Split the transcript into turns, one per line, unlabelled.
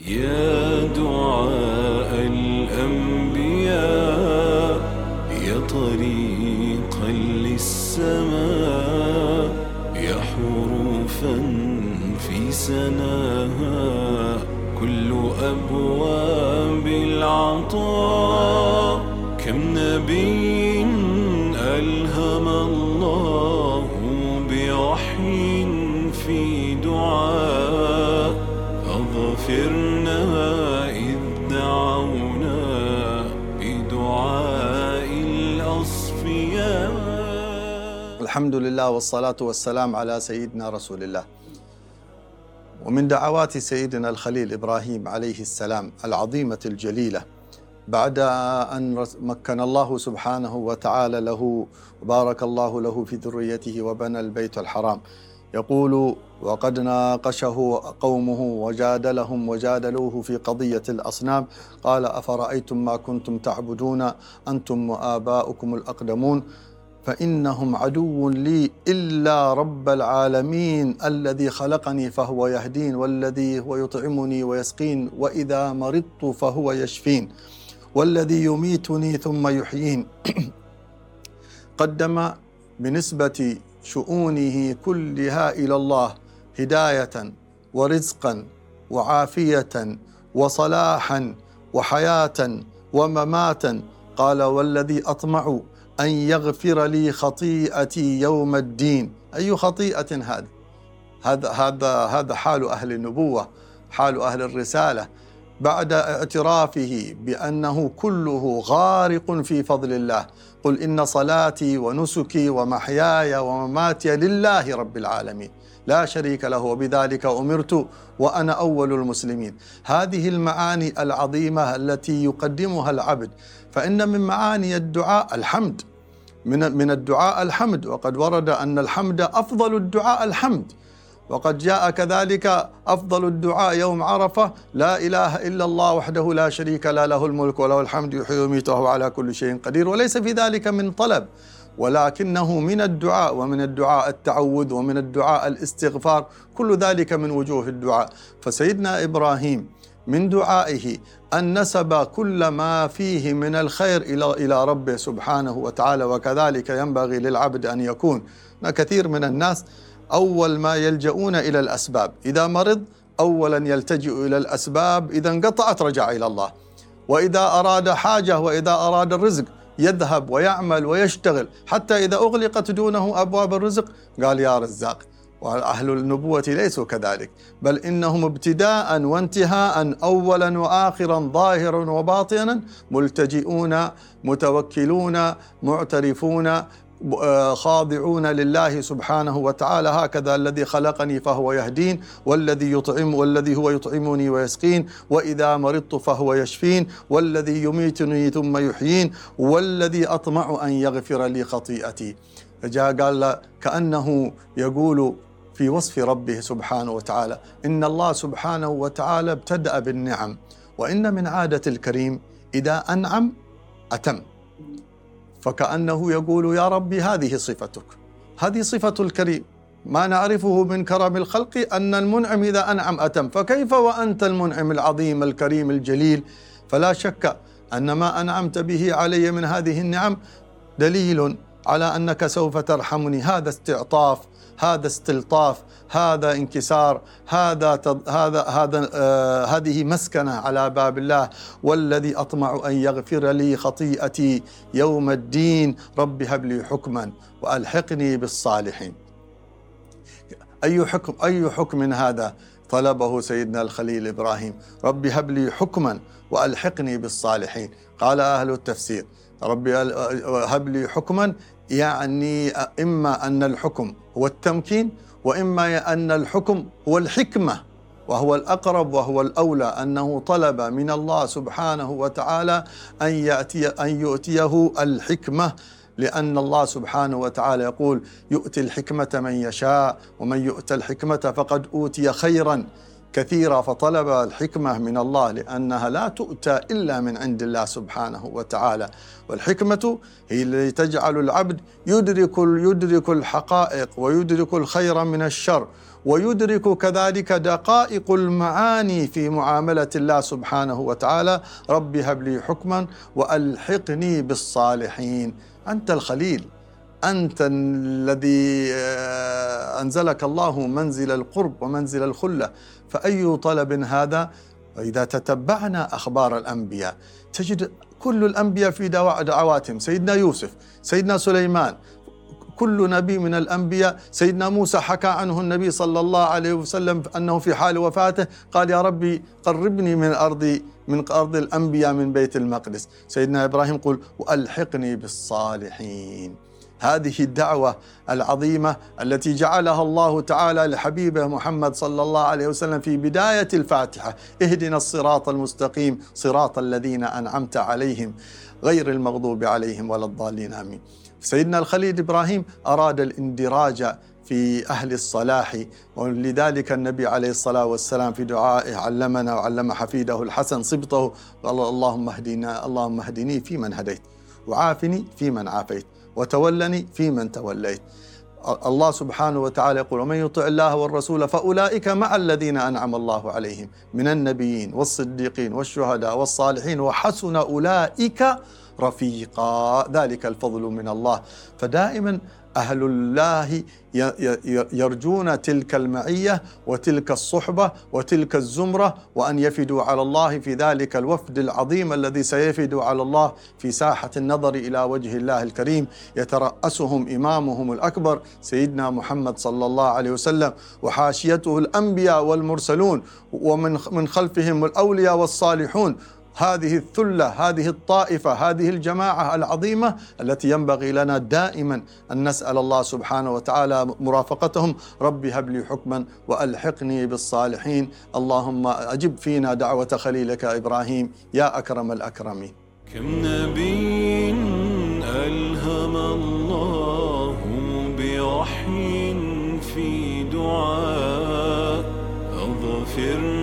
يا دعاء الأنبياء، يا طريقا للسماء، يا حروفا في سناها كل أبواب العطاء. كم نبي ألهم الله بوحي في دعاء، أغفرنا إذ دعونا بدعاء الأصفياء.
الحمد لله والصلاة والسلام على سيدنا رسول الله. ومن دعوات سيدنا الخليل إبراهيم عليه السلام العظيمة الجليلة، بعد أن مكن الله سبحانه وتعالى له وبارك الله له في ذريته وبنى البيت الحرام، يقول: وقد ناقشه قومه وجادلهم وجادلوه في قضية الأصنام، قال: أفرأيتم ما كنتم تعبدون أنتم وآباؤكم الأقدمون فإنهم عدو لي إلا رب العالمين الذي خلقني فهو يهدين، والذي هو يطعمني ويسقين، وإذا مرضت فهو يشفين، والذي يميتني ثم يحيين. قدم بنسبة شؤونه كلها إلى الله هداية ورزقا وعافية وصلاحا وحياة ومماتا. قال: والذي أطمع أن يغفر لي خطيئتي يوم الدين. أي خطيئة هذا حال أهل النبوة، حال أهل الرسالة، بعد اعترافه بأنه كله غارق في فضل الله. قل إن صلاتي ونسكي ومحياي ومماتي لله رب العالمين لا شريك له وبذلك أمرت وأنا أول المسلمين. هذه المعاني العظيمة التي يقدمها العبد، فإن من معاني الدعاء الحمد، من الدعاء الحمد، وقد ورد أن الحمد أفضل الدعاء الحمد، وقد جاء كذلك أفضل الدعاء يوم عرفة: لا إله إلا الله وحده لا شريك له الملك وله الحمد يحيي ويميت وهو على كل شيء قدير. وليس في ذلك من طلب، ولكنه من الدعاء، ومن الدعاء التعوذ، ومن الدعاء الاستغفار، كل ذلك من وجوه الدعاء. فسيدنا إبراهيم من دعائه أن نسب كل ما فيه من الخير إلى ربه سبحانه وتعالى. وكذلك ينبغي للعبد أن يكون. كثير من الناس أول ما يلجؤون إلى الأسباب، إذا مرض أولا يلتجئ إلى الأسباب، إذا انقطعت رجع إلى الله، وإذا أراد حاجة وإذا أراد الرزق يذهب ويعمل ويشتغل، حتى إذا أغلقت دونه أبواب الرزق قال: يا رزاق. وأهل النبوة ليسوا كذلك، بل إنهم ابتداء وانتهاء، أولا وآخرا، ظاهرا وباطنا، ملتجئون متوكلون معترفون خاضعون لله سبحانه وتعالى. هكذا الذي خلقني فهو يهدين، والذي هو يطعمني ويسقين، وإذا مرضت فهو يشفين، والذي يميتني ثم يحيين، والذي أطمع أن يغفر لي خطيئتي. فجاء قال كأنه يقول في وصف ربه سبحانه وتعالى إن الله سبحانه وتعالى ابتدأ بالنعم، وإن من عادة الكريم إذا أنعم أتم. فكأنه يقول: يا ربي هذه صفتك، هذه صفة الكريم، ما نعرفه من كرم الخلق أن المنعم إذا أنعم أتم، فكيف وأنت المنعم العظيم الكريم الجليل؟ فلا شك أن ما أنعمت به علي من هذه النعم دليل على أنك سوف ترحمني. هذا استعطاف، هذا استلطاف، هذا انكسار، هذه مسكنة على باب الله. والذي أطمع أن يغفر لي خطيئتي يوم الدين، رب هب لي حكما وألحقني بالصالحين. أي حكم هذا طلبه سيدنا الخليل إبراهيم؟ رب هب لي حكما وألحقني بالصالحين. قال أهل التفسير: رب هب لي حكما، يعني إما أن الحكم هو التمكين، وإما أن الحكم هو الحكمة، وهو الأقرب وهو الأولى، أنه طلب من الله سبحانه وتعالى أن يؤتيه الحكمة، لأن الله سبحانه وتعالى يقول: يؤتي الحكمة من يشاء، ومن يؤت الحكمة فقد أوتي خيرا كثيرة، فطلب الحكمة من الله لأنها لا تؤتى إلا من عند الله سبحانه وتعالى. والحكمة هي التي تجعل العبد يدرك الحقائق ويدرك الخير من الشر، ويدرك كذلك دقائق المعاني في معاملة الله سبحانه وتعالى. رب هب لي حكما وألحقني بالصالحين. أنت الخليل، أنت الذي أنزلك الله منزل القرب ومنزل الخلة، فأي طلب هذا؟ وإذا تتبعنا أخبار الأنبياء تجد كل الأنبياء في دعواتهم، سيدنا يوسف، سيدنا سليمان، كل نبي من الأنبياء. سيدنا موسى حكى عنه النبي صلى الله عليه وسلم أنه في حال وفاته قال يا ربي قربني من أرض الأنبياء من بيت المقدس. سيدنا إبراهيم قل وألحقني بالصالحين. هذه الدعوة العظيمة التي جعلها الله تعالى لحبيبه محمد صلى الله عليه وسلم في بداية الفاتحة: اهدنا الصراط المستقيم صراط الذين أنعمت عليهم غير المغضوب عليهم ولا الضالين آمين. سيدنا الخليل إبراهيم أراد الاندراج في أهل الصلاح، ولذلك النبي عليه الصلاة والسلام في دعائه علمنا وعلم حفيده الحسن صبته قال اللهم اهدني فيمن هديت، وعافني فيمن عافيت، وتولني فيمن توليت. الله سبحانه وتعالى يقول: ومن يطع الله والرسول فأولئك مع الذين أنعم الله عليهم من النبيين والصديقين والشهداء والصالحين وحسن أولئك رفيقا، ذلك الفضل من الله. فدائما أهل الله يرجون تلك المعية وتلك الصحبة وتلك الزمرة، وأن يفدوا على الله في ذلك الوفد العظيم الذي سيفد على الله في ساحة النظر إلى وجه الله الكريم، يترأسهم إمامهم الأكبر سيدنا محمد صلى الله عليه وسلم، وحاشيته الأنبياء والمرسلون، ومن خلفهم الأولياء والصالحون. هذه الثلة، هذه الطائفة، هذه الجماعة العظيمة التي ينبغي لنا دائما أن نسأل الله سبحانه وتعالى مرافقتهم. رب هب لي حكما وألحقني بالصالحين. اللهم أجب فينا دعوة خليلك إبراهيم يا أكرم الأكرمين.
كم نبي ألهم الله بوحي في دعاء، أغفر